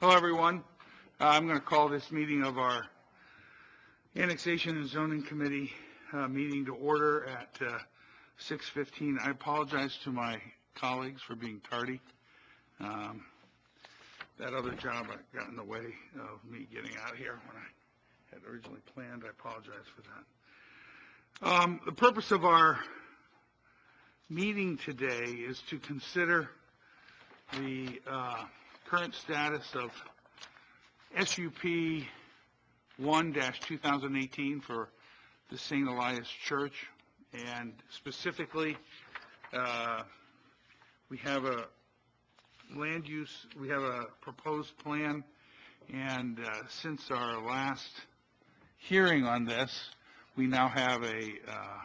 Hello, everyone. I'm going to call this meeting of our Annexation and Zoning Committee meeting to order at 6:15. I apologize to my colleagues for being tardy. That other job got in the way of me getting out of here when I had originally planned. I apologize for that. The purpose of our meeting today is to consider the current status of SUP 1-2018 for the St. Elias Church, and specifically we have a proposed plan, and since our last hearing on this, we now have a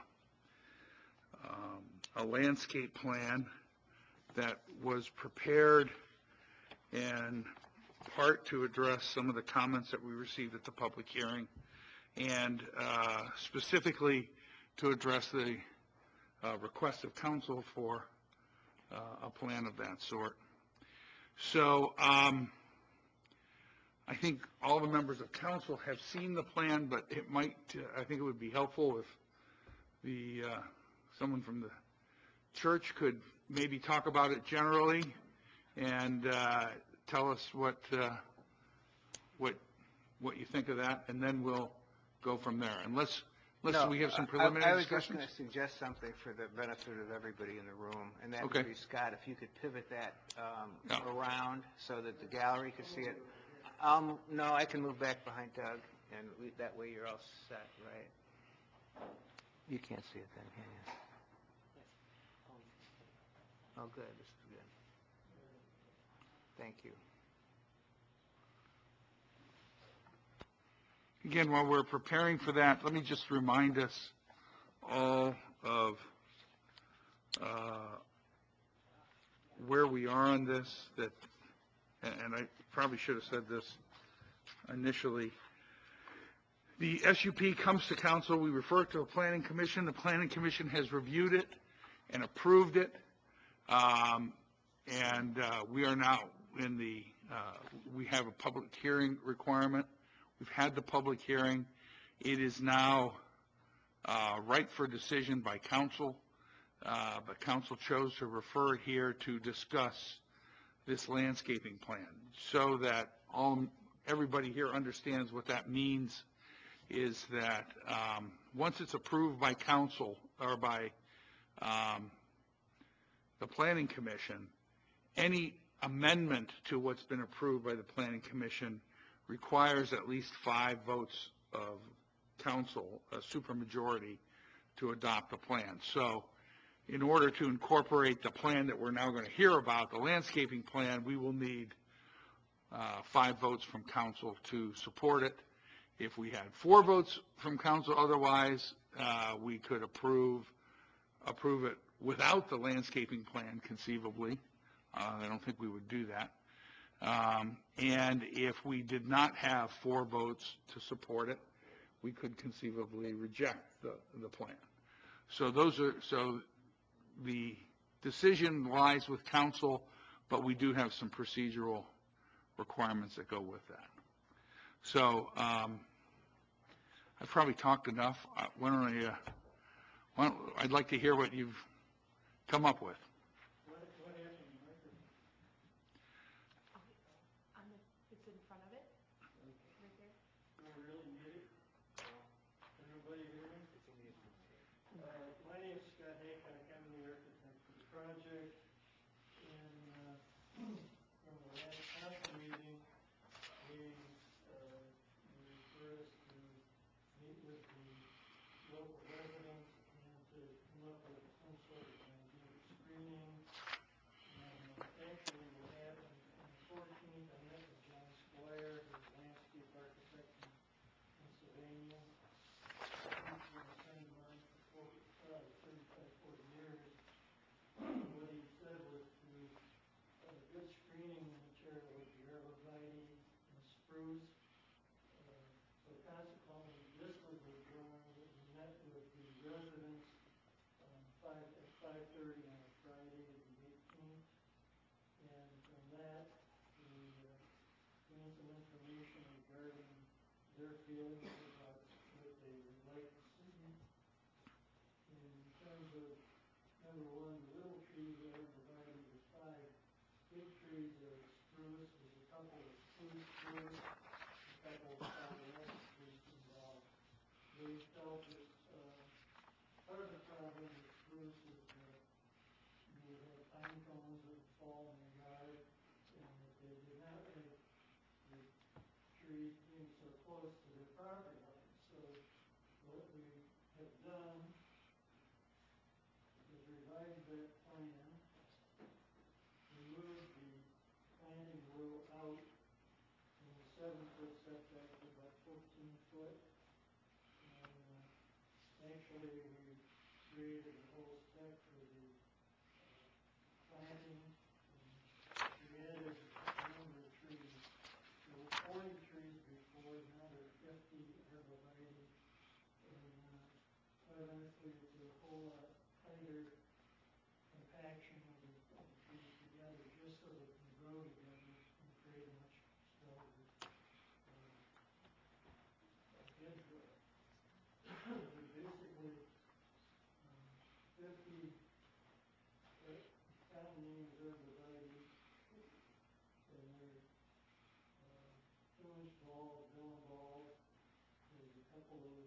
landscape plan that was prepared in part to address some of the comments that we received at the public hearing, and specifically to address the request of council for a plan of that sort. So I think all the members of council have seen the plan, but I think it would be helpful if someone from the church could maybe talk about it generally and tell us what you think of that, and then we'll go from there. Unless we have some preliminary discussions. I was just going to suggest something for the benefit of everybody in the room, and that would be, Scott, if you could pivot that around so that the gallery could see it. No, I can move back behind Doug, and that way you're all set, right? You can't see it then, can you? Oh, good. This is good. Thank you. Again, while we're preparing for that, let me just remind us all of where we are on this, and I probably should have said this initially. The SUP comes to council. We refer it to a planning commission. The planning commission has reviewed it and approved it. We are now we have a public hearing requirement. We've had the public hearing. It is now ripe for decision by council, but council chose to refer it here to discuss this landscaping plan, so that everybody here understands what that means. Is that once it's approved by council or by the planning commission, any amendment to what's been approved by the planning commission requires at least 5 votes of council, a supermajority, to adopt the plan. So in order to incorporate the plan that we're now going to hear about, the landscaping plan, we will need 5 votes from council to support it. If we had 4 votes from council otherwise, we could approve it without the landscaping plan, conceivably. I don't think we would do that. And if we did not have 4 votes to support it, we could conceivably reject the plan. So the decision lies with council, but we do have some procedural requirements that go with that. So I've probably talked enough. I'd like to hear what you've come up with. It's in front of it, right there. I really need it. Can everybody hear me? My name is Scott Haycock. I'm the architect for the project. And from the last council meeting, they referred us to meet with the local residents and to come up with some sort of an idea of screening. And actually what happened on the 14th, I met with John Squire, who's a landscape architect in Pennsylvania. He's been a friend of mine for 35, 40 years. What he said was to have a good screening material would be arborvitae and spruce. So consequently, this was the drawing that we met with the residents at 5:30 on a Friday, the 18th. And from that, we their feelings about what they would like to see. In terms of, number one, the little trees are divided into 5 big trees are spruce, there's a couple of spruce, a couple of Colorado spruce involved. They felt that part of the problem with spruce is that you would have pine cones that would fall in the yard, and that they did not like the trees being so close to their property line. So what we have done is revised that plan, removed the planting rule out from the 7-foot setback to about 14 foot. And actually, we created a whole spec for the planting. And we added a number of trees. There were 40 trees before, now there are 50 arborvitae. And quite honestly, it's a whole lot tighter compaction of the trees together, just so they can grow together and create a much stronger hedgerow. We basically 50 common names arborvitae, and they're 2-inch balls, dome balls. There's a couple of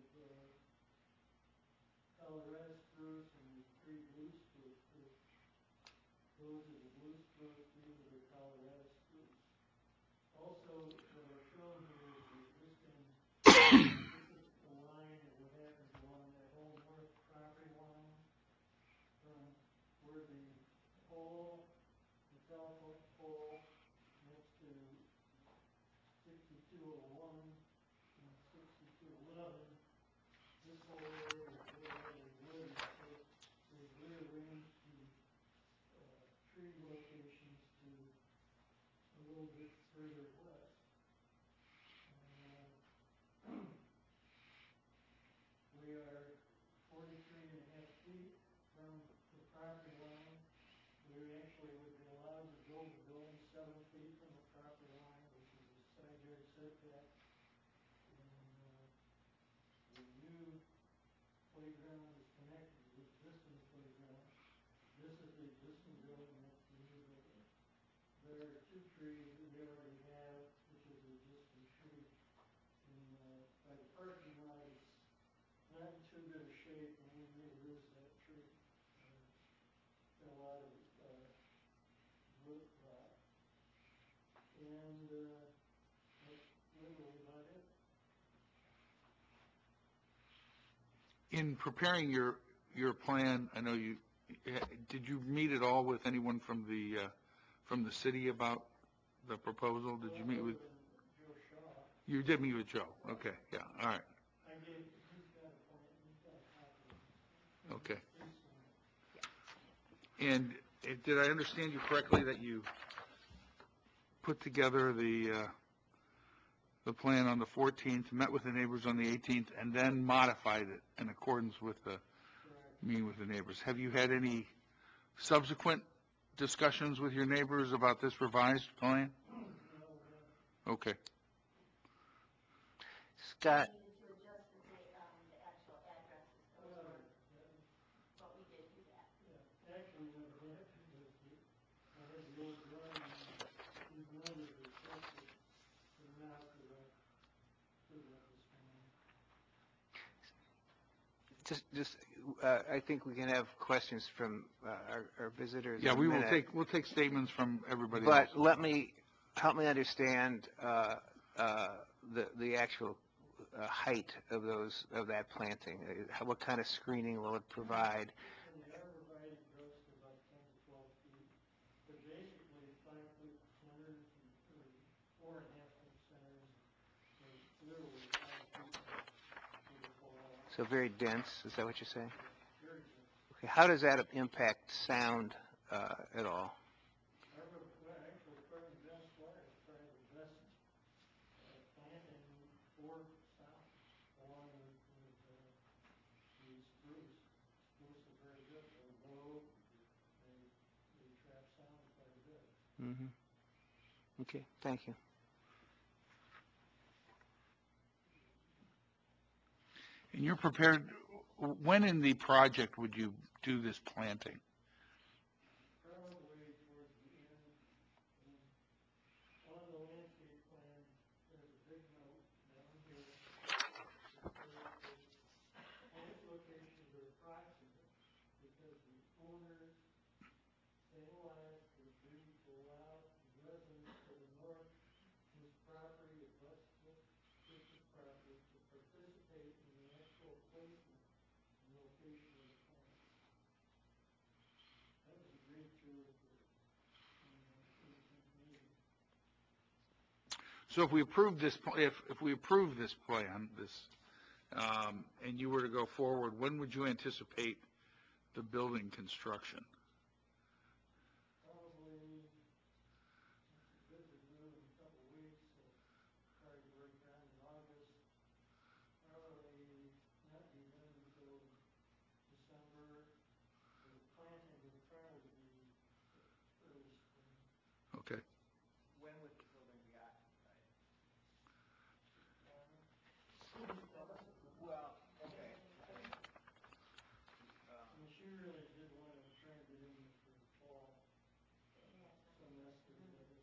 Colorado spruce, and there's 3 blue spruce. Those are the blue spruce, these are the Colorado spruce. Also, what I've shown here is the existing, this is the line of what happens along that whole north property line from where the pole, the telephone pole next to 6201 and 6211, this whole area is really wooded, so they rearranged the tree locations to a little bit further west. We are 43.5 feet from the property line. We actually would be allowed to build the building 7 feet from the property line, which is a side yard setback. And the new playground is connected to the existing playground. This is the existing building, that's the new building. There are 2 trees that we already have, which is the existing tree. And by the parking lot, it's not in too good a shape, and we may lose that tree. Got a lot of root rot. And that's literally about it. In preparing your plan, I know did you meet at all with anyone from the city about the proposal? Did you meet with Joe Shaw? You did meet with Joe. Okay, yeah, all right. He's got a plan, he's got a copy. Okay. And did I understand you correctly that you put together the plan on the 14th, met with the neighbors on the 18th, and then modified it in accordance with the meeting with the neighbors? Have you had any subsequent discussions with your neighbors about this revised plan? Okay. Scott, To adjust the actual addresses, those were, but we did do that. Yeah, actually what happened was I had the old drawing, and these numbers are separate. They're now correct. I think we can have questions from our visitors. Yeah, in a we will minute. we'll take statements from everybody else. But help me understand the actual height of that planting. What kind of screening will it provide? And the arborvitae grows to about 10 to 12 feet. But basically 5-foot centers or 4.5-foot centers are literally 5 feet to the pole. So very dense, is that what you're saying? Very dense. Okay. How does that impact sound at all? Actually, according to Ben Squire, it's probably the best planting for sound, along with the spruce. Spruce is very good. They're low. They trap sound quite a bit. Mm-hmm. Okay, thank you. And you're prepared, when in the project would you do this planting? Probably towards the end. On the landscape plan, there's a big note down here. That says that plant locations are approximate because the owners, same last, agree to allow the residents to the north of this property, of west of this property, to participate in the actual placement and location of the plant. That was agreed to at the 18th meeting. So if we approve this, if we approve this plan, and you were to go forward, when would you anticipate the building construction? Probably, this is due in a couple of weeks, so probably break down in August. Probably not be done until December. The planting would probably be early spring. Okay. When would the building be occupied? Well, okay. And she really did want to try and get in there for the fall semester.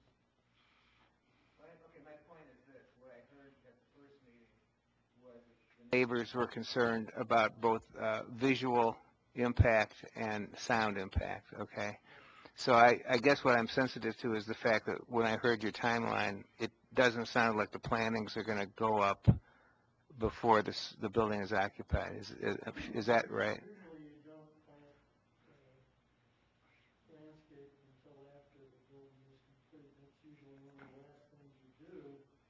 Okay, my point is this, what I heard at the first meeting was that the neighbors were concerned about both visual impact and sound impact, okay? So I guess what I'm sensitive to is the fact that when I heard your timeline, it doesn't sound like the plantings are going to go up before the building is occupied. Is that right? Usually you don't plant landscape until after the building is complete. That's usually one of the last things you do.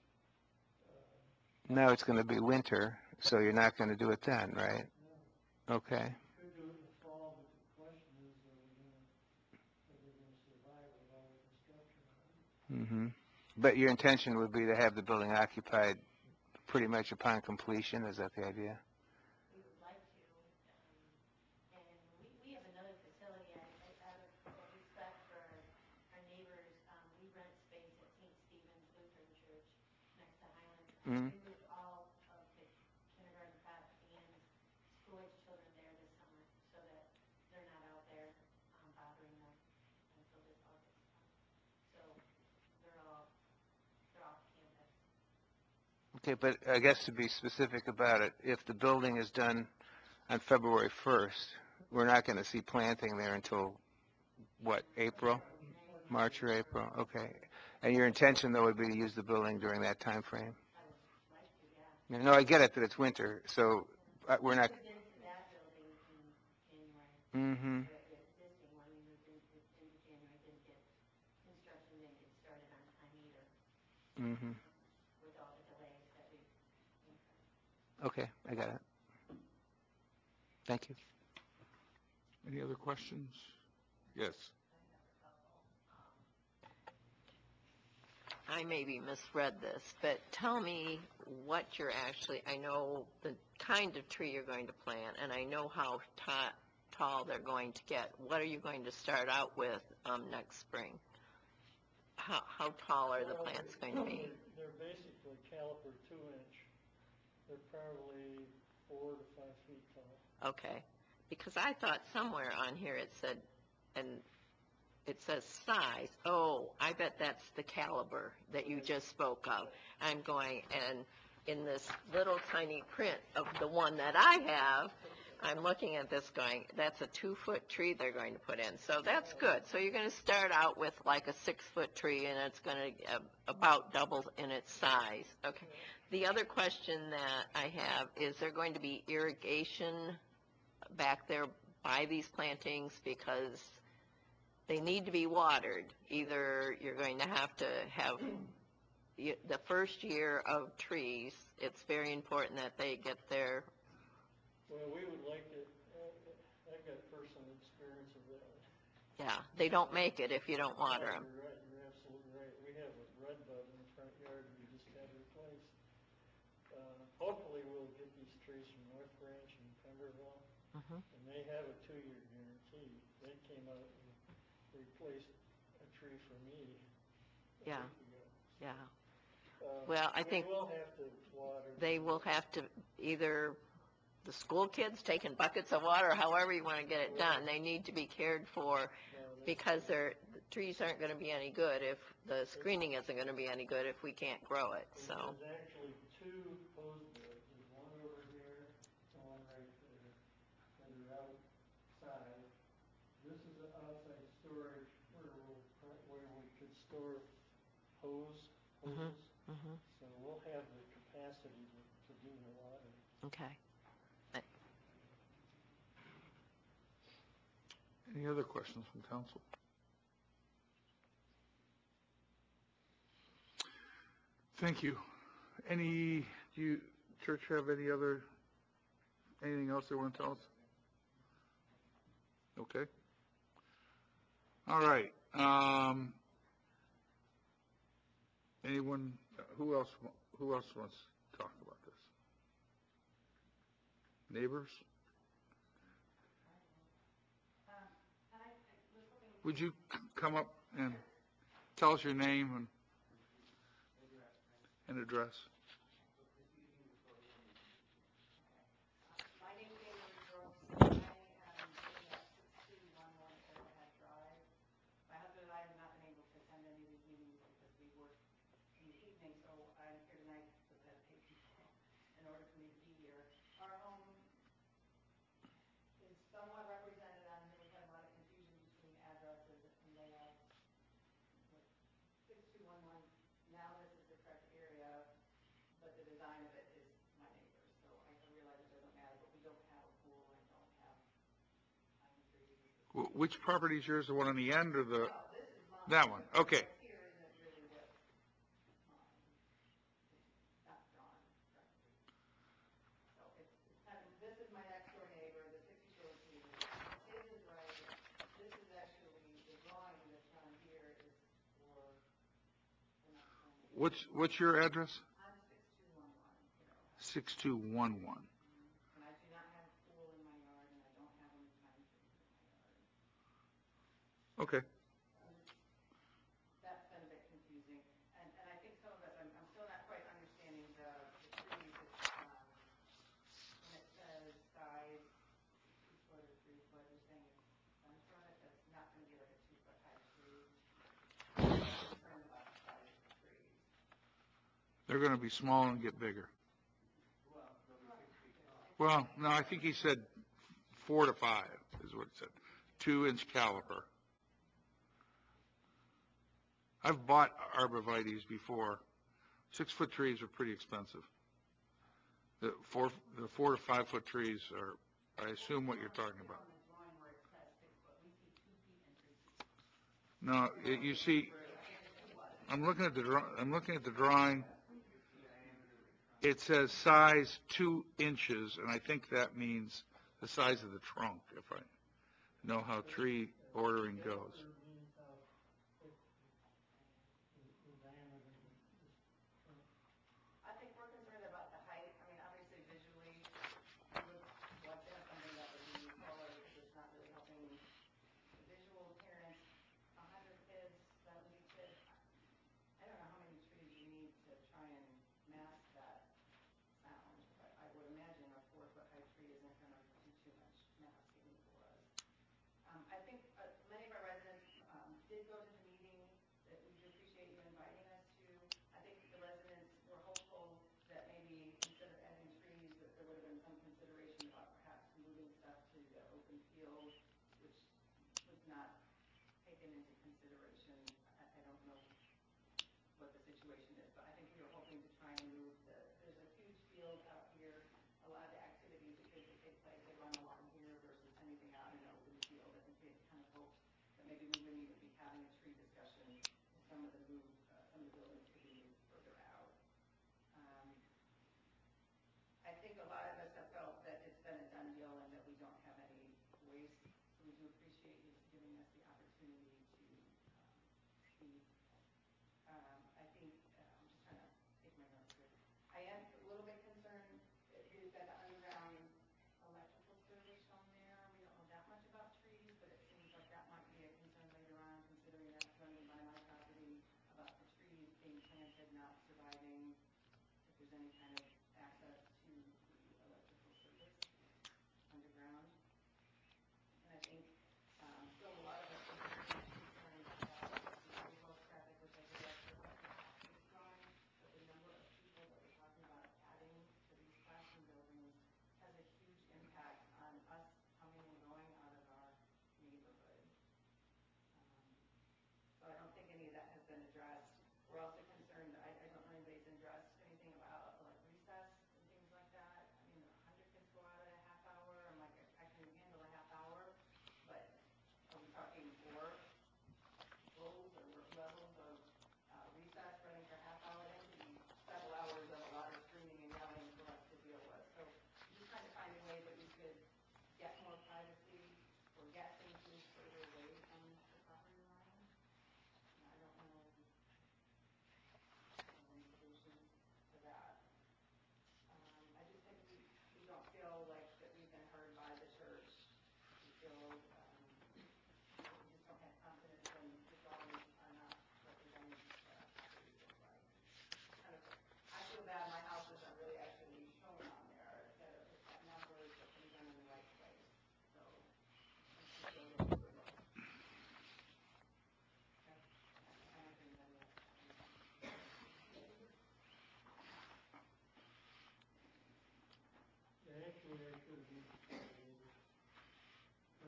No, it's going to be winter, so you're not going to do it then, right? No, Okay. you could do it in the fall, but the question is, are they going to survive with all the construction on it? But your intention would be to have the building occupied pretty much upon completion, is that the idea? We would like to, and we have another facility, out of respect for our neighbors, we rent space at St. Stephen's Lutheran Church next to Highland. We moved all of the kindergarten prep and school-age children there this summer so that they're not out there bothering them until this August. So they're off campus. Okay, but I guess to be specific about it, if the building is done on February 1st, we're not going to see planting there until, what, April? March or April, okay. And your intention, though, would be to use the building during that time frame? I would like to, yeah. No, I get it that it's winter, so we're not... We moved into that building in January. The existing one, we moved into January, didn't get started on time either. With all the delays that we incurred. Okay, I got it. Thank you. Any other questions? Yes. I maybe misread this, but tell me what you're actually, I know the kind of tree you're going to plant, and I know how tall they're going to get. What are you going to start out with next spring? How tall are the plants going to be? They're basically caliper 2-inch. They're probably 4 to 5 feet tall. Okay, because I thought somewhere on here it said, and it says size. Oh, I bet that's the caliber that you just spoke of. I'm going, and in this little tiny print of the one that I have, I'm looking at this going, that's a 2-foot tree they're going to put in. So that's good. So you're going to start out with like a 6-foot tree, and it's going to about double in its size. Okay. The other question that I have, is there going to be irrigation back there by these plantings? Because they need to be watered. Either you're going to have the first year of trees, it's very important that they get their... Well, we would like to, I've got personal experience of that. Yeah, they don't make it if you don't water them. You're right, you're absolutely right. We have a red bud in the front yard we just had replaced. Hopefully we'll get these trees from North Branch and Pemberville, and they have a 2-year guarantee. They came out and replaced a tree for me a week ago. Yeah. Well, I think they will have to water. they will have to either the school kids taking buckets of water, however you want to get it done. They need to be cared for because the trees aren't going to be any good if the screening isn't going to be any good if we can't grow it, so. There's actually two hose beds, there's one over here and one right there, that are outside. This is an outside storage where we could store hoses. So we'll have the capacity to do the water. Okay. Any other questions from council? Thank you. Do you, church, have anything else they want to tell us? Okay. All right. Anyone, who else wants to talk about this? Neighbors? Would you come up and tell us your name and address? My name is Amy Brooks. I am living at 6211 Arrowhead Drive. My husband and I have not been able to attend any of these meetings because we work in the evening, so I'm here tonight because I have to pay people in order for me to be here. Our home is somewhat represented on here. We've had a lot of confusion between addresses and layouts. With 6211, now this is the correct area, but the design of it is my neighbor's. So I realize it doesn't matter, but we don't have a pool, I don't have pine trees. Which property is yours? The one on the end or the? No, this is mine. That one. Okay. What's here isn't really what's mine. It's not drawn correctly. So it's kind of, this is my next door neighbor, the 6202. His is right. This is actually, the drawing that's on here is for the next door neighbor. What's your address? I'm 6211, 6211. and I do not have a pool in my yard, and I don't have any pine trees in my yard. Okay. That's been a bit confusing, and I think some of us, I'm still not quite understanding the trees. When it says size 2 foot or 3 foot, you're saying it's center of it, that's not going to be like a 2 foot high tree. I'm concerned about the size of the trees. They're going to be small and get bigger. Well, no, I think he said 4 to 5 is what it said. 2-inch caliper. I've bought arborvitaes before. 6-foot trees are pretty expensive. The 4 to 5 foot trees are, I assume, what you're talking about. On the drawing where it says 6 foot, we see 2 feet and 3 feet. No, you see, I'm looking at the drawing. It says size 2 inches, and I think that means the size of the trunk, if I know how tree ordering goes. Means how thick the diameter of this trunk. I think we're concerned about the height. I mean, obviously visually, we would like to have something that would be taller because it's not really helping the visual appearance. 100 kids, 70 kids, I don't know how many trees you need to try and mask that sound, but I would imagine a 4 foot high tree isn't going to do too much masking for us. I think many of our residents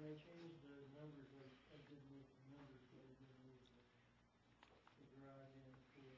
when I changed the numbers, I did move the numbers, but I didn't move the garage and the pool.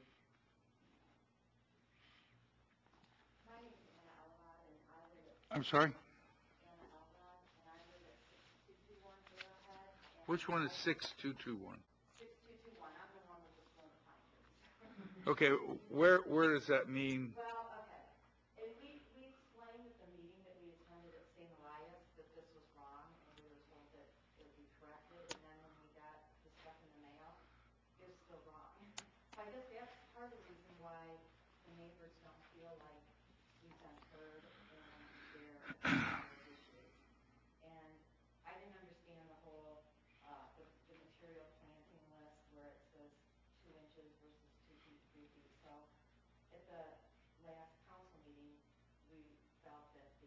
My name's Anna Outlot, and I live at I'm sorry? Anna Outlot, and I live at 6221 Arrowhead. And Which one is 6221? 6221, I'm the one with the small pine trees. Okay, where does that mean? Well, okay. And we explained at the meeting that we attended at St. Elias that this was wrong, and we were told that it would be corrected, and then when we got the stuff in the mail, it was still wrong. So I guess that's part of the reason why the neighbors don't feel like we've been heard and they're addressing those issues. And I didn't understand the whole, the material planting list where it says 2 inches versus 2 feet, 3 feet. So at the last council meeting, we felt that the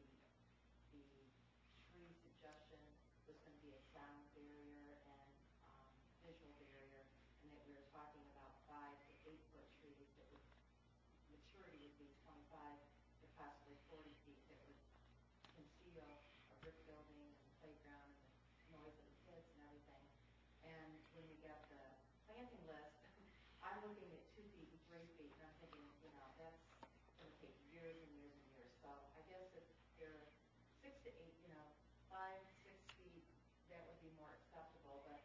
tree suggestion was going to be a sound barrier and visual barrier, and that we were talking about 5 to 8 foot trees that would, maturity would be 25 to possibly 40 feet, that would conceal a brick building and the playground and the noise of the kids and everything. And when we got the planting list, I'm looking at 2 feet and 3 feet, and I'm thinking, you know, that's going to take years and years and years. So I guess if they're 6 to 8, you know, 5, 6 feet, that would be more acceptable. But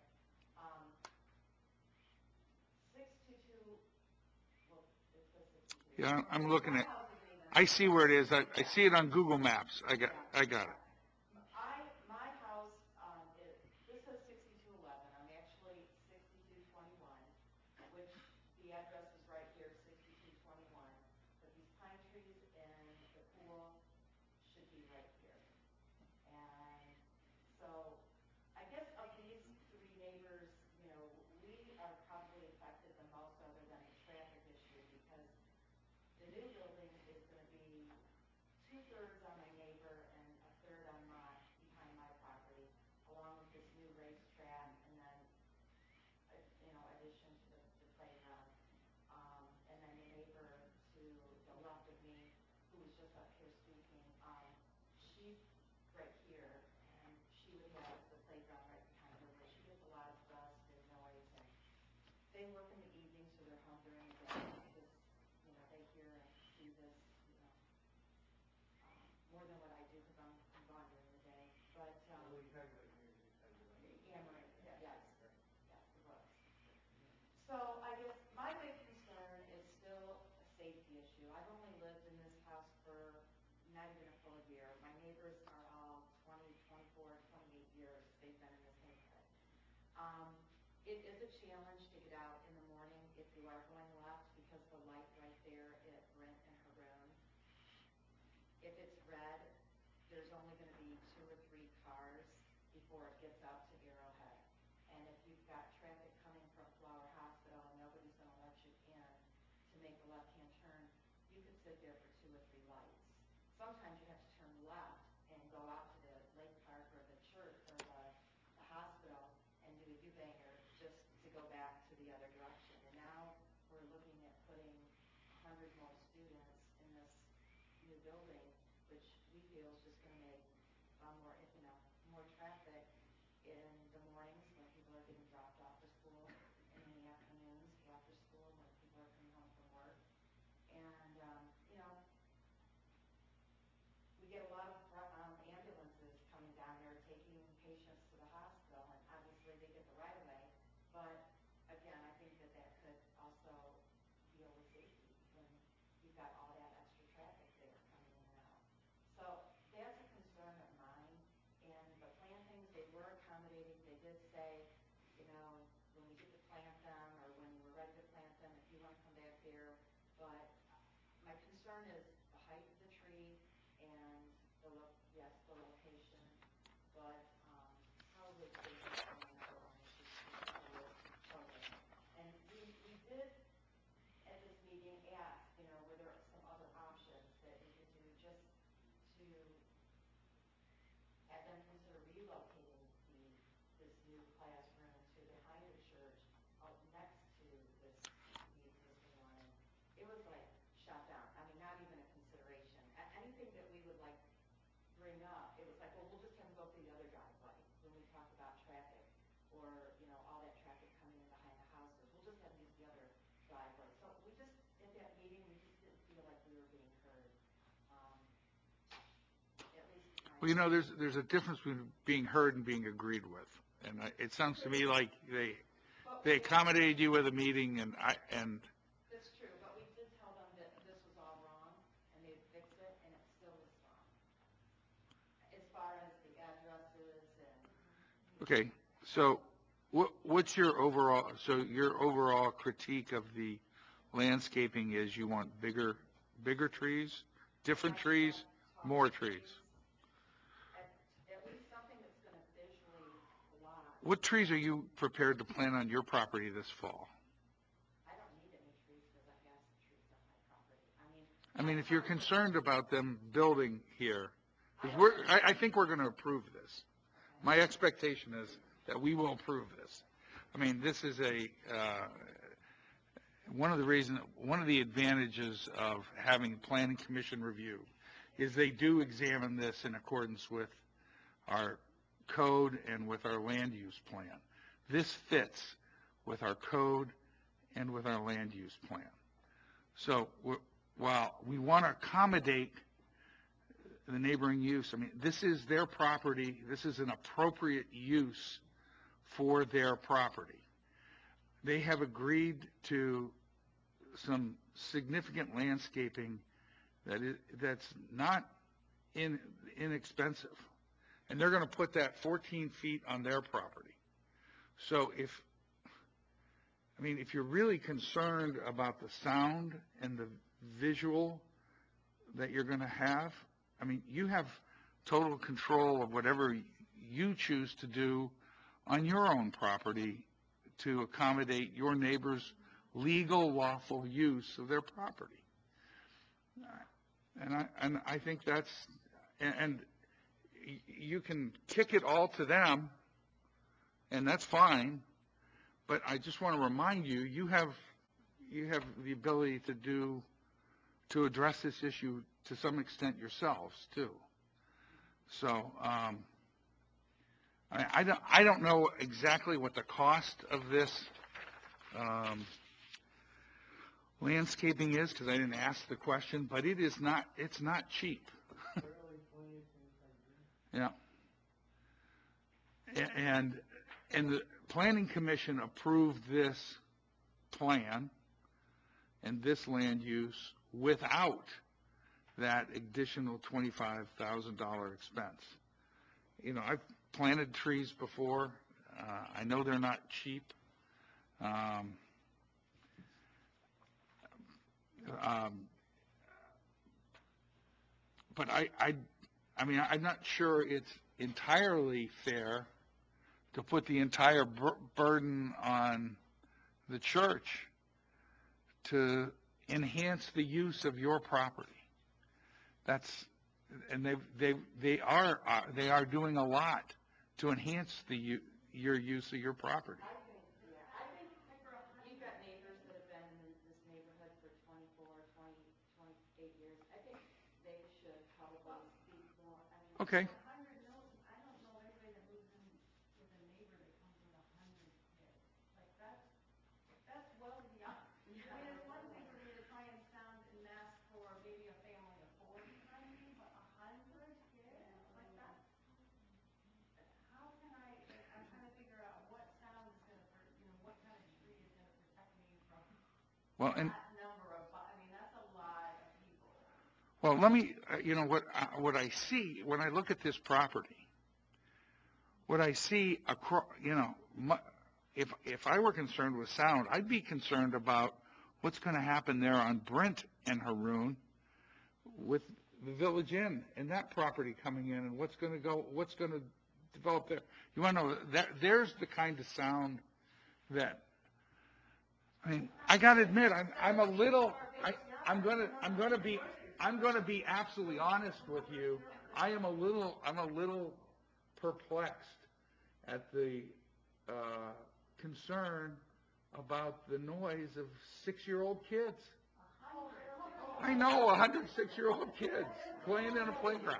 622, well, it says 63. Yeah, I'm looking My at, house isn't even. I see where it is. I see it on Google Maps. I got it. My house, this says 6211, I'm actually 6221, which the address is right here, 6221, but these pine trees and the pool should be right here. And so, I guess of these 3 neighbors, you know, we are probably affected the most other than the traffic issue, because the new building is going to be 2/3 on my neighbor and 1/3 on behind my property, along with this new racetrack, and then, you know, addition to the playground. And then the neighbor to the left of me, who was just up here speaking, she's right here, and she would have the playground right behind her, where she gets a lot of dust and noise, and they work in the evening, so they're home during the day, because, you know, they hear and see this, you know, more than what I do, because I'm gone during the day. But Amory, yes, the Brooks. So I guess my big concern is still a safety issue. I've only lived in this house for not even a full year. My neighbors are all 20, 24, 28 years they've been in this neighborhood. It is a challenge to get out in the morning if you are going left, because the light right there at Brent and her room, if it's red, there's only going to be 2 or 3 cars before it gets out to Arrowhead. And if you've got traffic coming from Flower Hospital and nobody's going to let you in to make a left-hand turn, you could sit there for 2 or 3 lights. Sometimes you have to turn left and go out to the Lake Park or the church or the hospital and do a U-banger just to go back to the other direction. And now we're looking at putting 100 more students in this new building, which we feel is just going to make more, you know, more traffic in the mornings when people are getting dropped off to school, and in the afternoons after school when people are coming home from work. And, you know, we get a lot of ambulances coming down here taking patients to the hospital, and obviously they get the right of way. But again, I think that could also deal with safety when you've got all that extra traffic there coming in and out. So that's a concern of mine. Well, there's a difference between being heard and being agreed with. And it sounds to me like they accommodated you with a meeting and That's true, but we did tell them that this was all wrong, and they fixed it, and it still is wrong. As far as the addresses and. okay, so what's your overall critique of the landscaping is you want bigger trees, different trees, more trees? At least something that's going to visually block. What trees are you prepared to plant on your property this fall? I don't need any trees because I have some trees on my property. I mean, if you're concerned about them building here, because I think we're going to approve this. My expectation is that we will approve this. I mean, this is one of the advantages of having planning commission review is they do examine this in accordance with our code and with our land use plan. This fits with our code and with our land use plan. So while we want to accommodate the neighboring use, I mean, this is their property. This is an appropriate use for their property. They have agreed to some significant landscaping that's not inexpensive. And they're going to put that 14 feet on their property. So if you're really concerned about the sound and the visual that you're going to have, I mean, you have total control of whatever you choose to do on your own property to accommodate your neighbor's legal, lawful use of their property. And I think that's, and you can kick it all to them, and that's fine, but I just want to remind you, you have the ability to address this issue to some extent yourselves too. So I don't know exactly what the cost of this landscaping is because I didn't ask the question, but it's not cheap. Yeah. And the Planning Commission approved this plan and this land use without that additional $25,000 expense. I've planted trees before. I know they're not cheap. But I'm not sure it's entirely fair to put the entire burden on the church to enhance the use of your property. And they are doing a lot to enhance your use of your property. I think you've got neighbors that have been in this neighborhood for 24, 20, 28 years. I think they should probably speak more. Okay. 100 knows, I don't know anybody that moves in with a neighbor that comes with 100 kids. Like that's well beyond. I mean, it's one thing for me to try and sound and mask for maybe a family of 4 behind me, but 100 kids? Like that? How can I'm trying to figure out what sound is going to, what kind of tree is going to protect me from that number of, that's a lot of people. Well, let me, what I see when I look at this property, what I see across, if I were concerned with sound, I'd be concerned about what's going to happen there on Brent and Haroon with the Village Inn and that property coming in and what's going to develop there. You want to know that there's the kind of sound that, I got to admit, I'm going to be absolutely honest with you. I'm a little perplexed at the concern about the noise of 6-year-old kids. I know 100 6-year-old kids playing in a playground.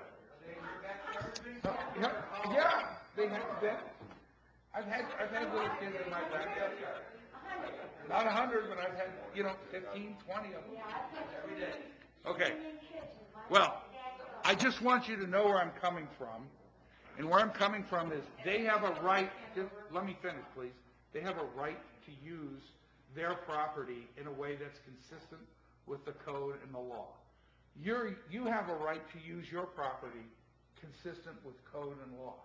Yeah, they have been. I've had little kids in my backyard. Not 100, but I've had 15, 20 of them every day. Okay. Well, I just want you to know where I'm coming from. And where I'm coming from is they have a right, let me finish, please. They have a right to use their property in a way that's consistent with the code and the law. You have a right to use your property consistent with code and law.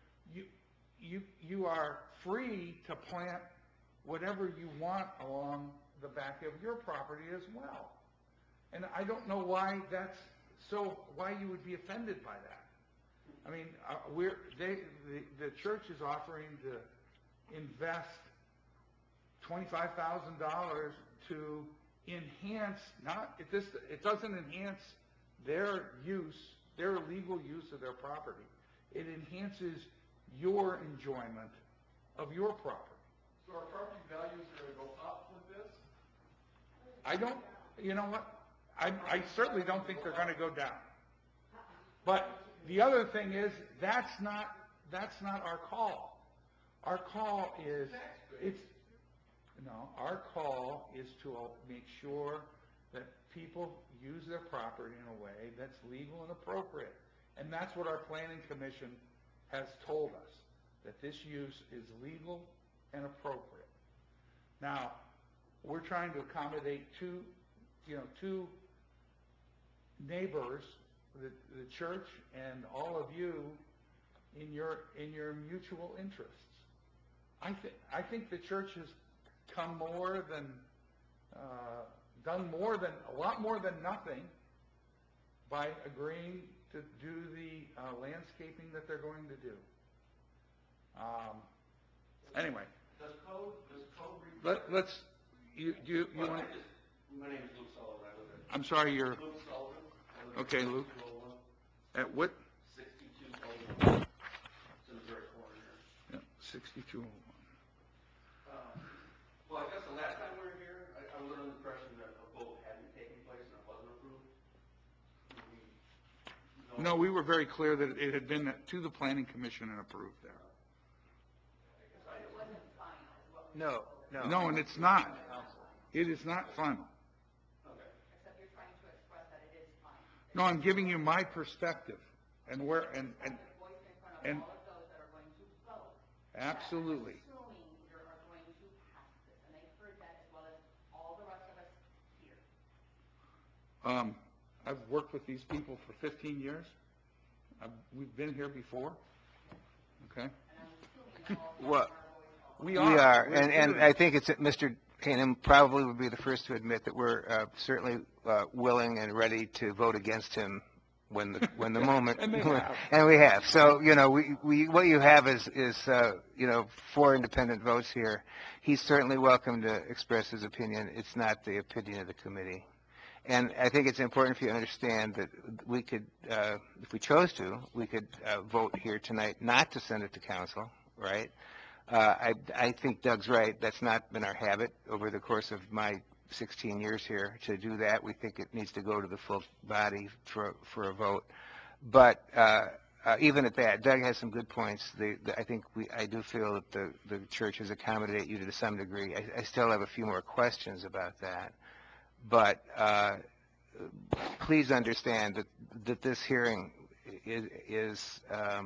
You are free to plant whatever you want along the back of your property as well. And I don't know why why you would be offended by that. I mean, the church is offering to invest $25,000 to enhance, it doesn't enhance their legal use of their property. It enhances your enjoyment of your property. So are property values going to go up with this? I don't, you know what? I certainly don't think they're going to go down. But the other thing is, that's not our call. Our call is, our call is to make sure that people use their property in a way that's legal and appropriate. And that's what our planning commission has told us, that this use is legal and appropriate. Now, we're trying to accommodate two neighbors, the church and all of you, in your mutual interests. I think the church has come done a lot more than nothing by agreeing to do the landscaping that they're going to do. Anyway. Does code Let's, you want to? My name is Luke Sullivan. I live in. I'm sorry, you're. Luke Sullivan. Okay, Luke. At what? 6201. It's in the very corner here. Yeah, 6201. Well, I guess the last time we were here, I was under the impression that a vote hadn't taken place and it wasn't approved. No, we were very clear that it had been to the planning commission and approved there. No. No, and it's not. It is not final. Except you're trying to express that it is fine. No, I'm giving you my perspective and where and Voice in front of all of those that are going to vote. absolutely. Assuming you are going to pass this, and they've heard that as well as all the rest of us here. I've worked with these people for 15 years. We've been here before. Okay. And I'm assuming all of Well, We we are, We're and doing I it. think it's Mr. Canham probably would be the first to admit that we're certainly willing and ready to vote against him when the moment And they have. and we have. So we what you have is 4 independent votes here. He's certainly welcome to express his opinion. It's not the opinion of the committee. And I think it's important for you to understand that we could, if we chose to, we could vote here tonight not to send it to council, right? I think Doug's right. That's not been our habit over the course of my 16 years here to do that. We think it needs to go to the full body for a vote. But even at that, Doug has some good points. I do feel that the church has accommodated you to some degree. I still have a few more questions about that. But please understand that this hearing is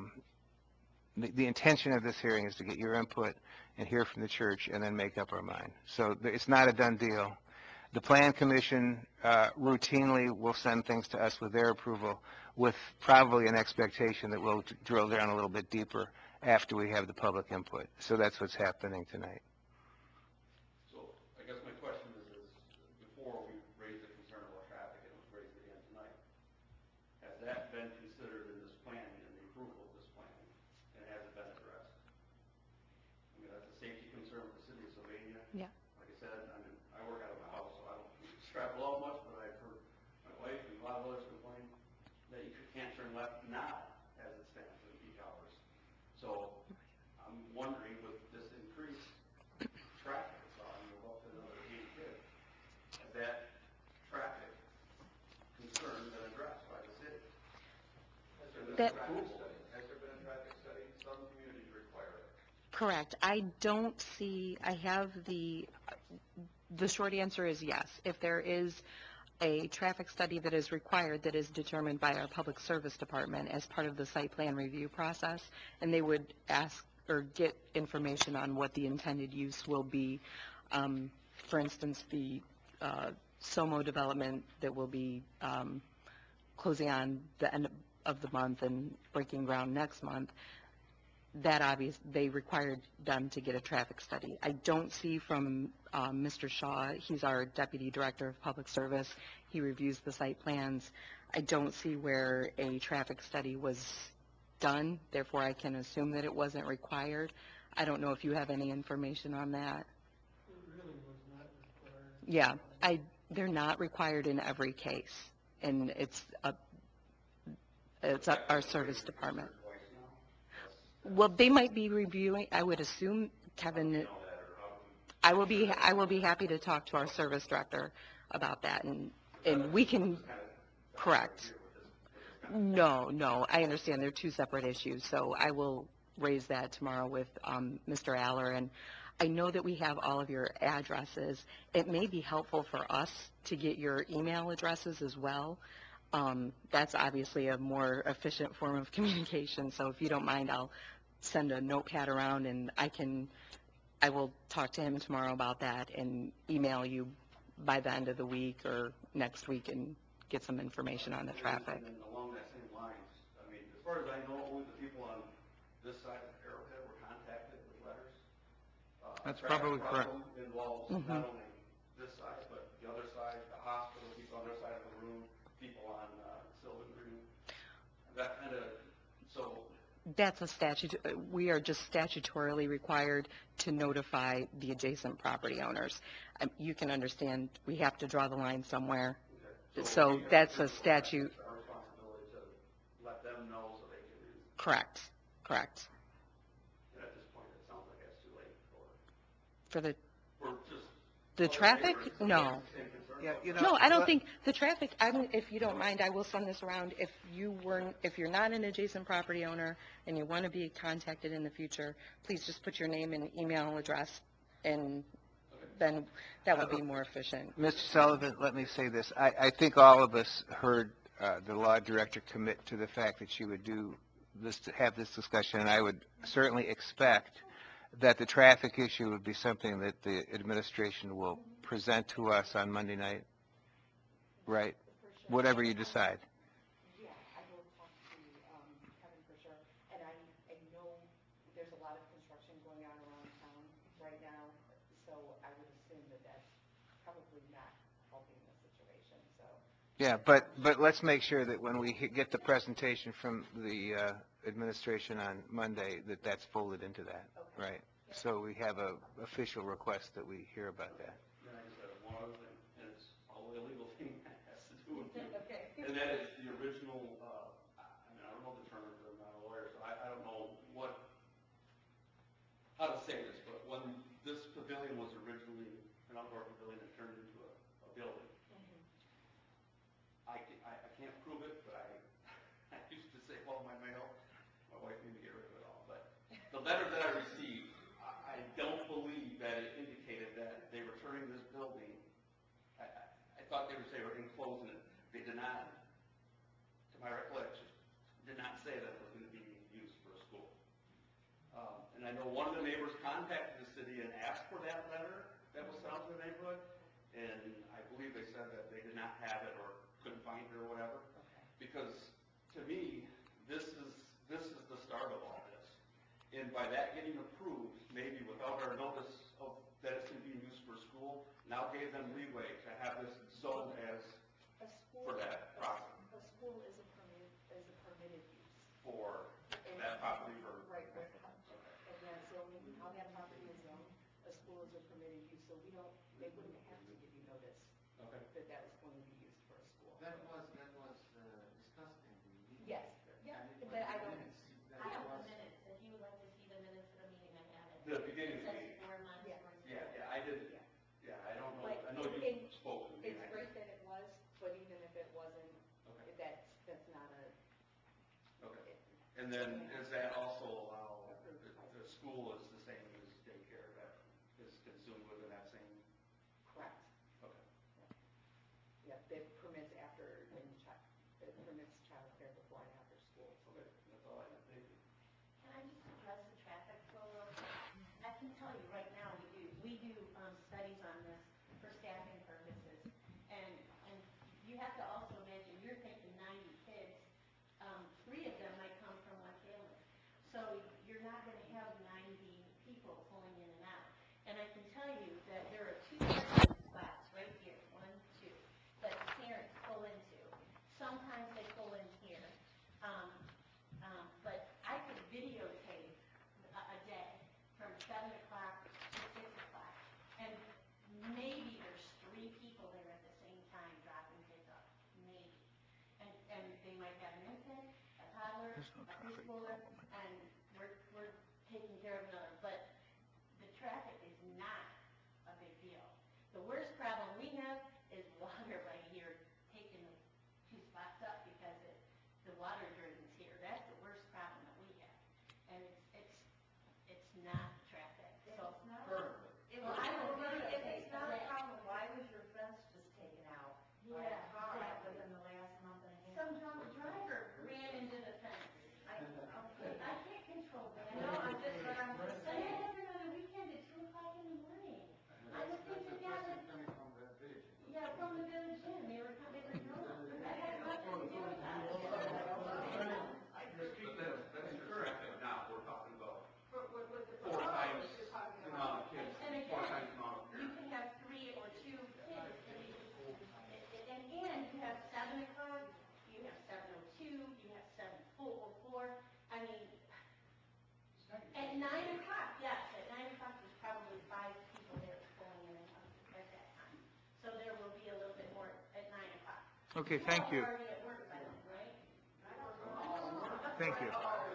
the intention of this hearing is to get your input and hear from the church and then make up our mind. So it's not a done deal. The Plan Commission routinely will send things to us with their approval, with probably an expectation that we'll drill down a little bit deeper after we have the public input. So that's what's happening tonight. So I guess my question is before we raised the concern about traffic, and it was raised again tonight, has that been considered in this planning and the approval of this planning, and has it been addressed? I mean, that's a safety concern with the city of Sylvania. Yeah. Like I said, I work out of my house, so I don't travel out much, but I've heard my wife and a lot of others complain that you can't turn left now as it stands in peak hours. So I'm wondering, with this increased traffic, up to another 80 kids, has that traffic concern been addressed by the city? Has there been a traffic study? Some communities require it. Correct. I don't see, I have the short answer is yes. If there is a traffic study that is required that is determined by our Public Service Department as part of the site plan review process, and they would ask or get information on what the intended use will be. For instance, the SOMO development that will be closing on the end of the month and breaking ground next month, that they required them to get a traffic study. I don't see from Mr. Shaw, he's our Deputy Director of Public Service, he reviews the site plans. I don't see where a traffic study was done, therefore I can assume that it wasn't required. I don't know if you have any information on that. It really was not required. Yeah, they're not required in every case, and it's our service department. Well, they might be reviewing, I would assume, Kevin, I will be happy to talk to our service director about that, and we can, correct. No, I understand they're two separate issues, so I will raise that tomorrow with Mr. Aller, and I know that we have all of your addresses. It may be helpful for us to get your email addresses as well. That's obviously a more efficient form of communication, so if you don't mind, I'll send a notepad around, and I will talk to him tomorrow about that and email you by the end of the week or next week and get some information on the traffic. And along that same lines, I mean, as far as I know, only the people on this side of Arrowhead were contacted with letters. That's probably correct. Involves not only this side, but the other side, the hospital, people on their side of the room, people on Sylvan Green. That kind of, so. That's a statute. We are just statutorily required to notify the adjacent property owners. You can understand we have to draw the line somewhere. Okay. So that's a statute. It's our responsibility to let them know so they can. Correct. And at this point, it sounds like it's too late For just the traffic? No. Yeah, No, I don't think the traffic, if you don't mind, I will send this around. If you're not an adjacent property owner and you want to be contacted in the future, please just put your name and email address, and then that would be more efficient. Mr. Sullivan, let me say this. I think all of us heard the law director commit to the fact that she would do this, to have this discussion, and I would certainly expect that the traffic issue would be something that the administration will present to us on Monday night, right? Whatever you decide. Yeah, I will talk to Kevin for sure, and I know there's a lot of construction going on around town right now, so I would assume that that's probably not helping the situation, so. Yeah, but let's make sure that when we get the presentation from the administration on Monday, that that's folded into that, right? So we have a official request that we hear about that. Then I just have one other thing, and it's all the illegal thing that has to do with it. Okay. And that is the original, I mean, I don't know the term, because I'm not a lawyer, so I don't know how to say this, but when this pavilion was originally an outdoor pavilion, it turned into a building. I can't prove it, but I used to say, well, my wife needed to get rid of it all, but the letter that I received, I don't believe that it indicated that they were turning this building. I thought they would say we're enclosing it. They did not, to my recollection, did not say that it was going to be used for a school. And I know one of the neighbors contacted the city and asked for that letter that was sent out to the neighborhood, and I believe they said that they did not have it or couldn't find it or whatever. Because to me, this is the start of all this. And by that getting approved, maybe without our notice of that it's going to be used for school, now gave them leeway to have this zoned as for that property. A school is a permitted use. For that property for. Right. And that zoning, how that property is zoned, a school is a permitted use, so they wouldn't have to give you notice that was going to be used for a school. That was discussed in the meeting. Yes, yeah, but I don't. I have the minutes, if you would like to see the minutes of the meeting, I have it. The beginning It of the says meeting. 4 months. Yeah. Yeah, I did. Yeah, I don't know. But I know you spoke to me. It's great that it was, but even if it wasn't, that's not a. Okay. And then does that also allow, the school is the same as daycare that is consumed within that same? Correct. Okay. Yep. that permits childcare before and after school. Okay, that's all I have, thank you. Can I just address the traffic flow real quick? I can tell you right now, we do studies on this for staffing purposes. And you have to also imagine, you're thinking 90 kids, 3 of them might come from one family. So you're not going to have 90 people pulling in and out. And I can tell you that there are 2 parking spots right here, 1, 2, that parents pull into. Sometimes they pull in here. But I could videotape a day from 7 o'clock to 6 o'clock. And maybe there's 3 people there at the same time dropping kids off. Maybe. And they might have an infant, a toddler, a preschooler, and we're taking care of another. But the traffic is not a big deal. The worst problem we have is water right here taking the 2 spots up because the water drains here. That's the worst problem that we have. And it's not traffic. So It's not. Perfect. If it's not a problem, why was your fence just taken out by a car exactly. within the last month and a half? Some drunk driver ran into the fence. I can't control that. No, I'm just, but I'm But just that saying. happened on the weekend at 2 o'clock in the morning. I was thinking, yeah, coming from the village. yeah, from the village inn. They were drunk. I had nothing to do with that. But that's correct, now we're talking about With the 4 times you're talking the about. amount of kids, And 4 again, times the amount of you can have 3 or 2 kids. And you have 7 o'clock, you have 7:02, you have 7:04. I mean, at 9 o'clock, yes, at 9 o'clock, there's probably 5 people there pulling in and out at that time. So there will be a little bit more at 9 o'clock. Okay, thank you. Already at work by then, right? Thank you.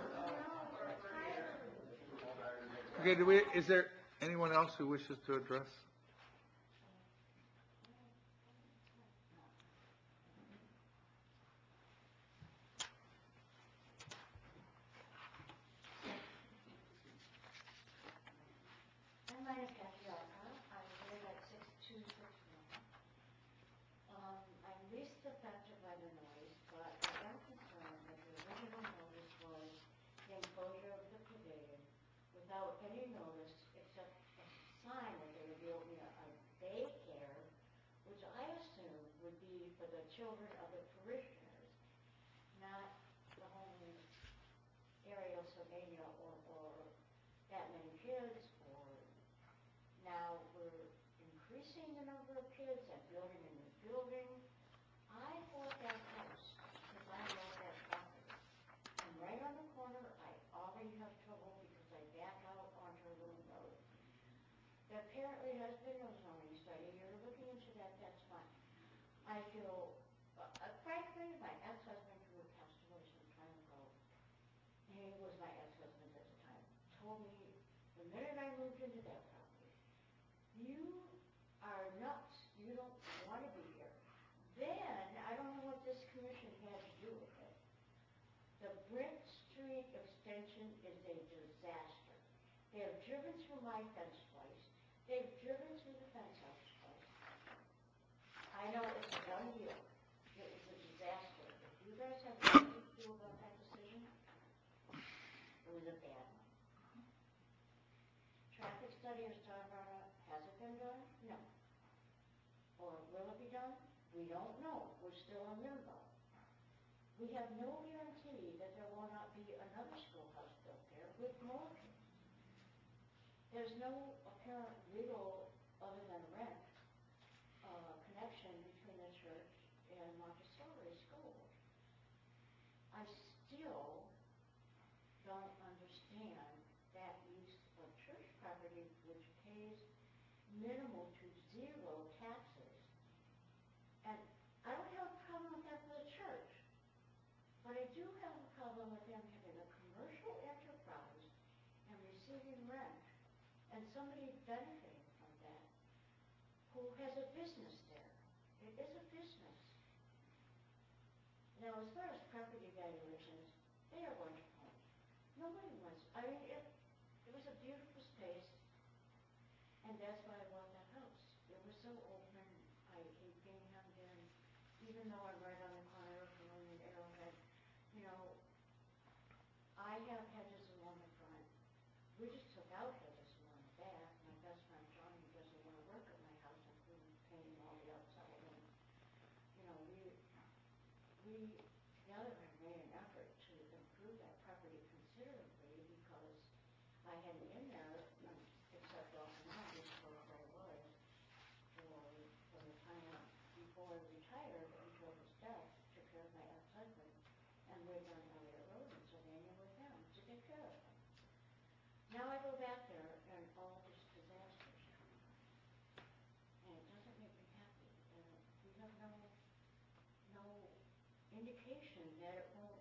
Okay, is there anyone else who wishes to address? My name is Kathy Arca. I live at 6261. I'm least affected by the noise, but I am concerned that the original notice was the enclosure of the pavilion without any notice except a sign that they were building a daycare, which I assume would be for the children of the parishioners, not the home area of Sylvania or that many kids, or now we're increasing the number of kids and building a new building. I bought that house because I love that property. I'm right on the corner. I already have trouble because I back out onto a little road. There apparently has been no zoning study. You're looking into that, that's fine. I feel, frankly, my ex-husband, who had passed away some time ago, he was my ex-husband at the time, told me the minute I moved into that property, you are nuts. You don't want to be here. Then, I don't know what this commission had to do with it. The Brent Street extension is a disaster. They have driven through my fence twice. They've driven through the fence house twice. I know it's 1 year. It was a disaster. If you guys have anything to do about that decision, it was a bad one. Traffic study of Star Harbor, has it been done? No. Or will it be done? We don't know. We're still in limbo. We have no guarantee that there will not be another schoolhouse built there with more kids. There's no apparent legal, other than rent, connection between the church and Montessori school. I still don't understand that use of church property which pays minimal to zero taxes. And I don't have a problem with that for the church, but I do have a problem with them having a commercial enterprise and receiving rent, and somebody benefiting from that who has a business there. It is a business. Now, as far as property valuations, they are going to plummet. Nobody wants, I mean, it was a beautiful space, and that's why I bought that house. It was so open. I hate being hemmed in. have hedges along the front. We just took out hedges along the back. My best friend Johnny doesn't want to work at my house, including painting all the outside. And, you know, we together have made an effort to improve that property considerably because I hadn't been there, except off and on, for what it was, for the time before I retired until his death, took care of my ex-husband, and lived on Elliott Road in Sylvania with him to take care of him. Now I go back there and all this disaster's coming up. And it doesn't make me happy. And we have no indication that it won't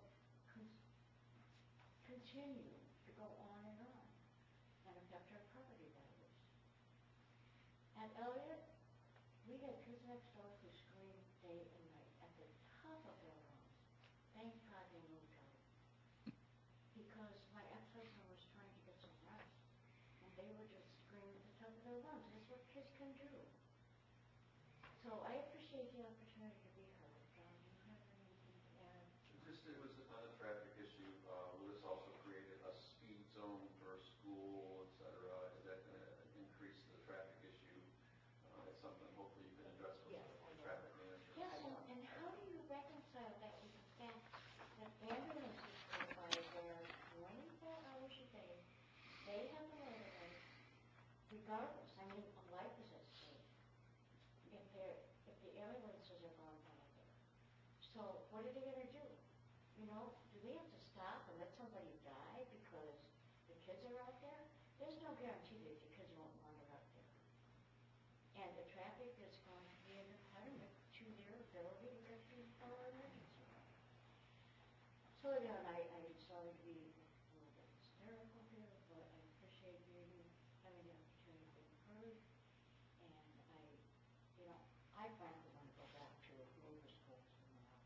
continue to go on and affect our property values. At Elliott, we had kids next door who screamed day and night at the top of their lungs. Thank God they moved out. Because my ex-husband was trying to get some rest, and they were just screaming at the top of their lungs. That's what kids can do. So I appreciate the opportunity to be heard. John, do you have anything to add? Just, it was on a traffic issue. Will this also create a speed zone for school, et cetera? Is that going to increase the traffic issue? It's something hopefully you can address with the traffic manager. Yes, and how do you reconcile that with the fact that ambulances go by there 24 hours a day? They have the right of way, regardless. I mean, life is at stake if the ambulances are gone by there. So what are they going to do? You know, do they have to stop and let somebody die because the kids are out there? There's no guarantee that the kids won't wander out there. And the traffic is going to be an impediment to their ability to get to our emergency room. So again, I'm sorry to be a little bit hysterical here, but I appreciate you having the opportunity to be heard. And I frankly want to go back to moving schools somewhere else.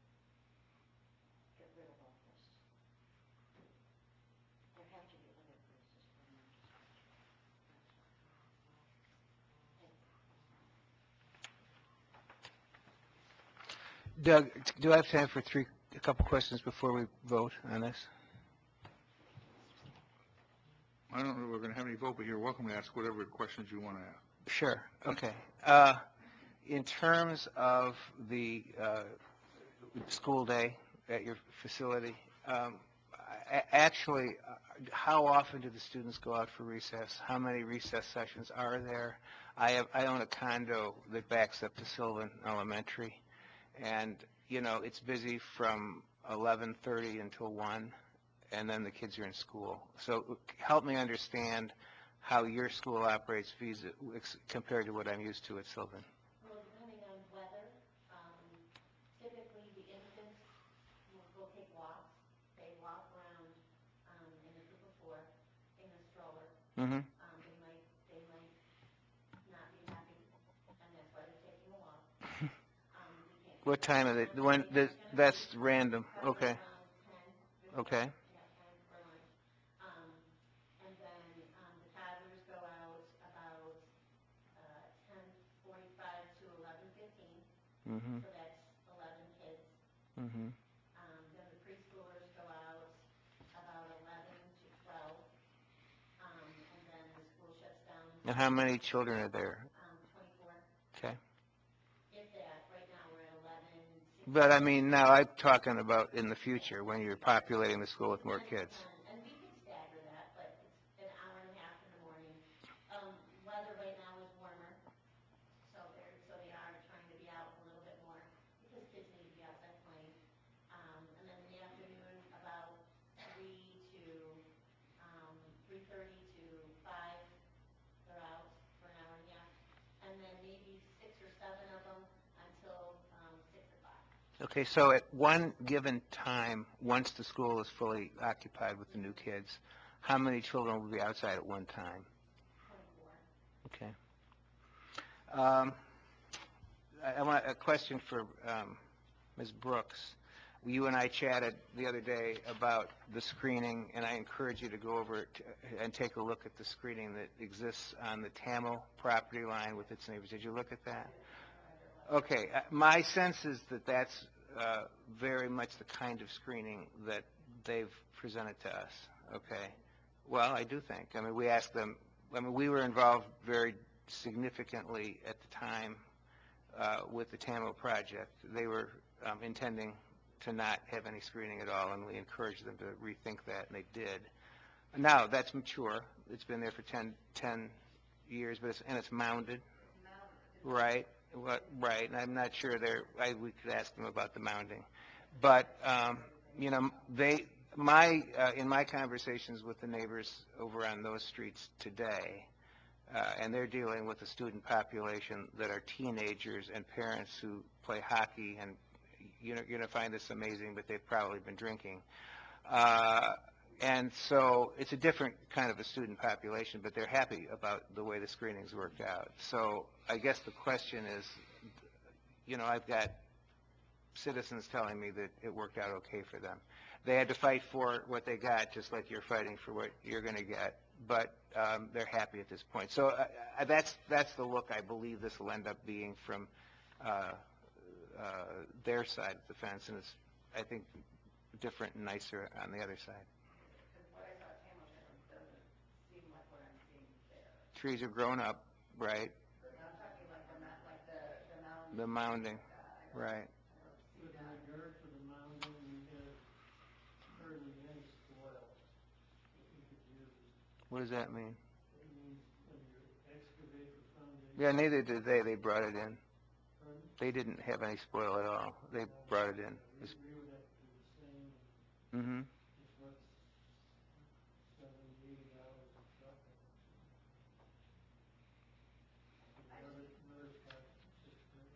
Get rid of all this. There have to be other places for them to switch. Doug, do I have time for a couple questions before we vote on this? I don't know if we're going to have any vote, but you're welcome to ask whatever questions you want to ask. Sure, okay. In terms of the school day at your facility, actually, how often do the students go out for recess? How many recess sessions are there? I own a condo that backs up to Sylvan Elementary, and it's busy from 11:30 until 1, and then the kids are in school. So help me understand how your school operates compared to what I'm used to at Sylvan. Well, depending on weather, typically the infants will go take walks. They walk around in a group of 4 in a stroller. Mm-hmm. They might not be happy, and that's why they're taking a walk. What time is it? That's random. Okay. Okay. Yeah, 10 for lunch. And then the toddlers go out about 10:45 to 11:15. Mm-hmm. So that's 11 kids. Mm-hmm. Then the preschoolers go out about 11 to 12. And then the school shuts down. And how many children are there? 24. Okay. If that, right now we're at 11. 16. But I mean, now I'm talking about in the future when you're populating the school with more kids. And we could stagger that, but it's an hour and a half in the morning. Weather right now is warmer, so they are trying to be out a little bit more because kids need to be outside playing. And then in the afternoon, about 3:30 to 5, they're out for an hour and a half. And then maybe 6 or 7 of them until 6 o'clock. Okay, so at one given time, once the school is fully occupied with the new kids, how many children will be outside at one time? 24. Okay. I want a question for Ms. Brooks. You and I chatted the other day about the screening, and I encourage you to go over and take a look at the screening that exists on the Tamil property line with its neighbors. Did you look at that? Okay. My sense is that that's very much the kind of screening that they've presented to us, okay? Well, I do think. I mean, we asked them, I mean, we were involved very significantly at the time with the TAMO project. They were intending to not have any screening at all, and we encouraged them to rethink that, and they did. Now, that's mature. It's been there for 10 years, but it's mounded. Right, right, and I'm not sure we could ask them about the mounding. But, you know, in my conversations with the neighbors over on those streets today, and they're dealing with a student population that are teenagers and parents who play hockey, and you're going to find this amazing, but they've probably been drinking. And so it's a different kind of a student population, but they're happy about the way the screenings worked out. So I guess the question is, you know, I've got citizens telling me that it worked out okay for them. They had to fight for what they got, just like you're fighting for what you're going to get, but they're happy at this point. So that's the look I believe this will end up being from their side of the fence, and it's, I think, different and nicer on the other side. Trees have grown up, right? The mounding, right. With regard to the mounding, we have hardly any spoil that we could use. What does that mean? It means when you excavate the foundation. Yeah, neither did they. They brought it in. Pardon? They didn't have any spoil at all. They brought it in. We would have to do the same. Mm-hmm. It's what, $70, $80 a truck. Another truck, just great.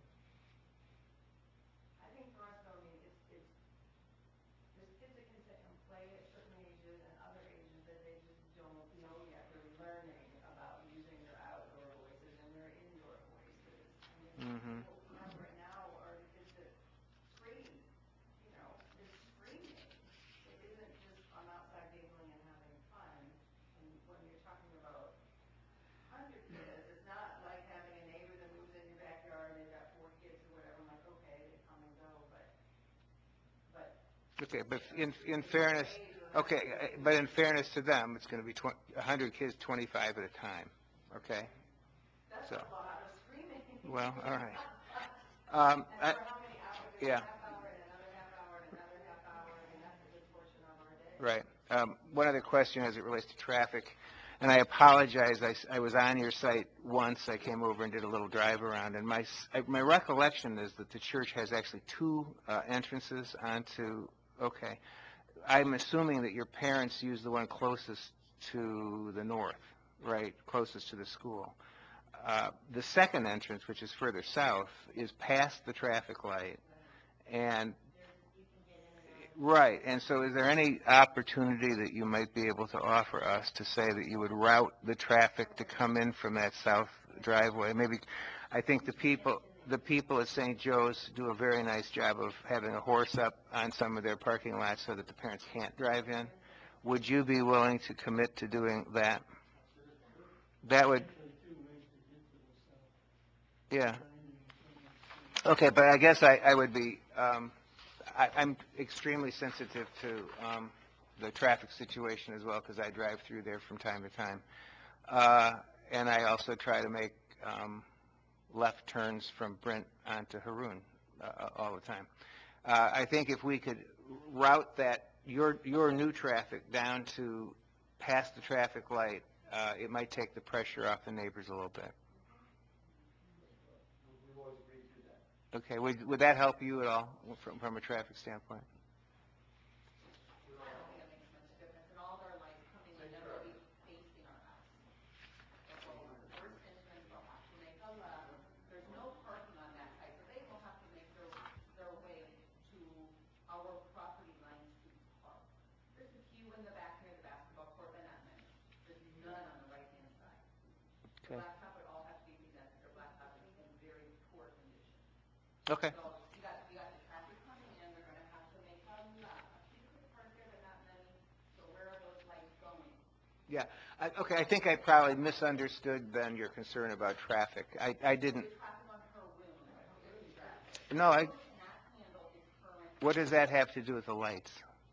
I think for us, though, I mean, there's kids that can sit and play at certain ages and other ages that they just don't know yet. They're learning about using their outdoor voices and their indoor voices. I mean, what we have right now are the kids that scream, you know, they're screaming. It isn't just I'm outside giggling and having fun. And when you're talking about 100 kids, it's not like having a neighbor that moves in your backyard and they've got 4 kids or whatever. I'm like, okay, they come and go, but Okay, but in fairness, okay, but in fairness to them, it's going to be 100 kids, 25 at a time, okay? that's So, a lot of screaming. well, all right. And for how many hours? There's Yeah. a half hour and another half hour and another half hour. I mean, that's a good portion of our day. Right. One other question as it relates to traffic, and I apologize, I was on your site once. I came over and did a little drive around, and my recollection is that the church has actually 2 entrances onto, okay. I'm assuming that your parents use the one closest to the north, right, closest to the school. The second entrance, which is further south, is past the traffic light, and right, and so is there any opportunity that you might be able to offer us to say that you would route the traffic to come in from that south driveway? Maybe, I think the people at St. Joe's do a very nice job of having a horse up on some of their parking lots so that the parents can't drive in. Would you be willing to commit to doing that? That would, yeah. Okay, but I guess I would be, I'm extremely sensitive to the traffic situation as well, because I drive through there from time to time. And I also try to make left turns from Brent onto Haroon all the time. I think if we could route that, your new traffic down to past the traffic light, it might take the pressure off the neighbors a little bit. Okay, would that help you at all from a traffic standpoint? I don't think it makes much difference. And all their lights coming in, they'll be facing our house. They'll go on the first entrance, they'll have to make a left. There's no parking on that side, so they will have to make their way to our property lines to park. There's a few in the back near the basketball court, but not many. There's none on the right-hand side. The Okay. blacktop would all have to be presented. Their blacktop is in very poor condition. Okay. So you got the traffic coming in, they're going to have to make a left. A few could park there, but not many. So where are those lights going? Yeah. Okay, I think I probably misunderstood then your concern about traffic. I didn't. Traffic on Haroon, No, cannot handle its current. what does that have to do with the lights?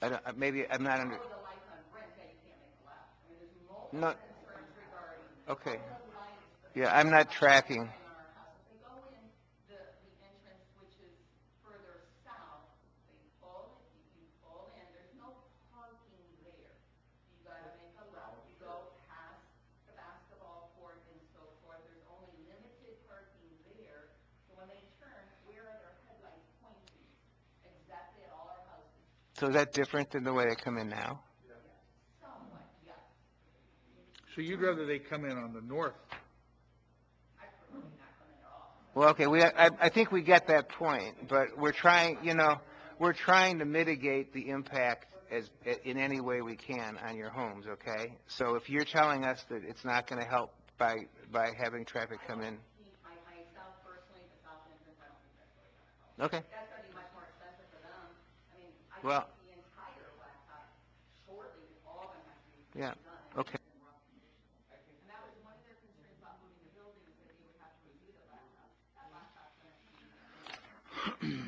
Maybe I'm not under. The lights on Brent that you can't make a left. I mean, there's multiple No. concerns regarding. Okay. All the lights Yeah, I'm not tracking. on our house. If they go in the entrance, which is further south, they pull, you pull in, there's no parking there. You gotta make a left, you go past the basketball court and so forth. There's only limited parking there. So when they turn, where are their headlights pointing? Exactly at all our houses. So is that different than the way they come in now? Somewhat, yes. So you'd rather they come in on the north? I prefer not come in at all. Well, okay, I think we get that point, but we're trying to mitigate the impact in any way we can on your homes, okay? So if you're telling us that it's not going to help by having traffic come in. Myself personally, the south entrance, I don't think that's really going to help. Okay. That's going to be much more expensive for them. I mean, I Well, think the entire blacktop shortly is all going to have to be yeah, redone. okay. And that was one of their concerns about moving the building, is that they would have to redo the blacktop. That blacktop's going to be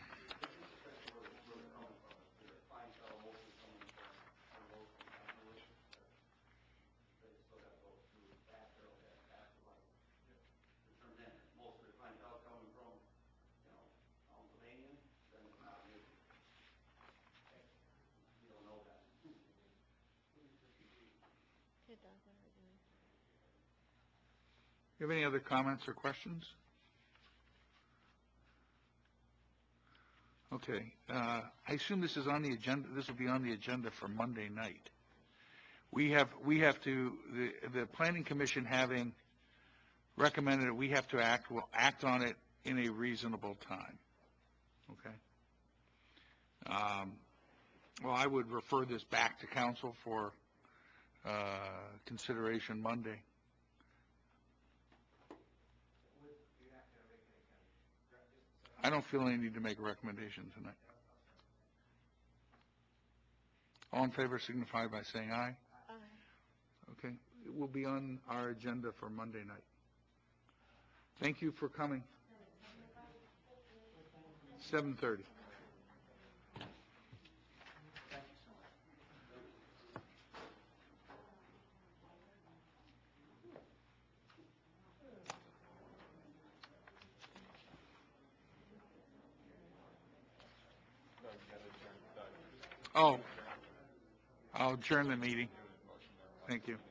Most of the clientele coming from, Pennsylvania, then it's not an issue. You don't know that. You have any other comments or questions? Okay, I assume this is on the agenda, this will be on the agenda for Monday night. We have to, the Planning Commission having recommended it, we have to we'll act on it in a reasonable time. Okay? Well, I would refer this back to council for consideration Monday. I don't feel any need to make a recommendation tonight. All in favor signify by saying aye. Aye. Okay, it will be on our agenda for Monday night. Thank you for coming. 7:30. Oh, I'll adjourn the meeting. Thank you.